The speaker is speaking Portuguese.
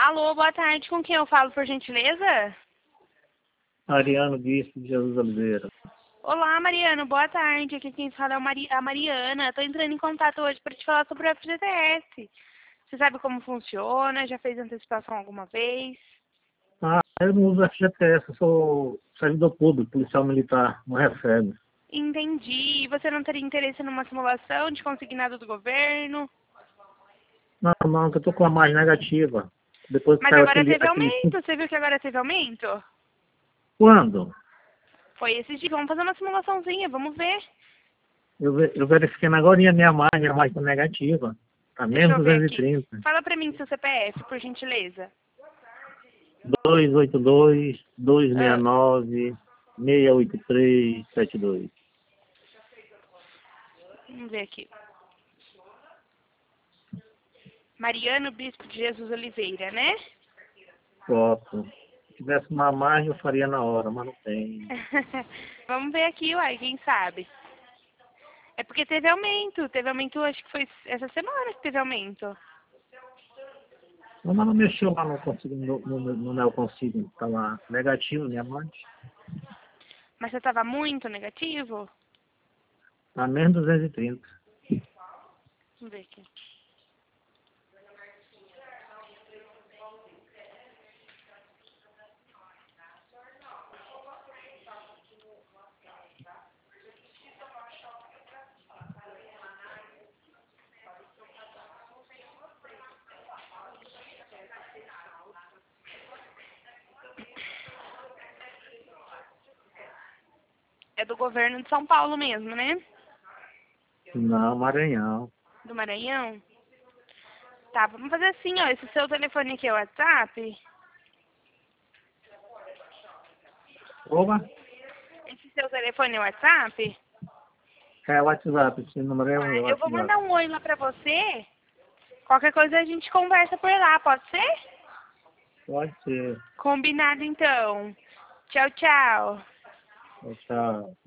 Alô, boa tarde. Com quem eu falo, por gentileza? Ariano Bispo de Jesus Oliveira. Olá, Mariano. Boa tarde. Aqui quem fala é a Mariana. Estou entrando em contato hoje para te falar sobre o FGTS. Você sabe como funciona? Já fez antecipação alguma vez? Eu não uso FGTS, eu sou servidor público, policial militar, não recebe. Entendi. E você não teria interesse numa simulação de consignado do governo? Não, que eu tô com a margem negativa. Depois que Mas saiu agora aquele... teve aumento. Você viu que agora teve aumento? Quando? Foi esse dia. Vamos fazer uma simulaçãozinha. Vamos ver. Eu verifiquei agora e a minha margem tá negativa. Tá Deixa menos eu ver aqui. 230. Fala pra mim seu CPF, por gentileza. 282 Ah, 269 68372. vamos ver aqui. Mariano Bispo de Jesus Oliveira, né? Foto. Se tivesse uma margem, eu faria na hora, mas não tem. Vamos ver aqui, uai, quem sabe. É porque teve aumento. Teve aumento, acho que foi essa semana que teve aumento. Não, mas não mexeu lá, não consigo, no Neo Consigo. Tá lá negativo, minha margem. Mas você tava muito negativo? Tá menos 230. Vamos ver aqui. É do governo de São Paulo mesmo, né? Não, Maranhão. Do Maranhão? Tá, vamos fazer assim, ó. Esse seu telefone aqui é o WhatsApp? Oba, Esse seu telefone é o WhatsApp? é WhatsApp, esse número é o Eu vou WhatsApp. mandar um oi lá pra você. Qualquer coisa a gente conversa por lá, pode ser? Pode ser. Combinado então. Tchau, tchau. Tchau.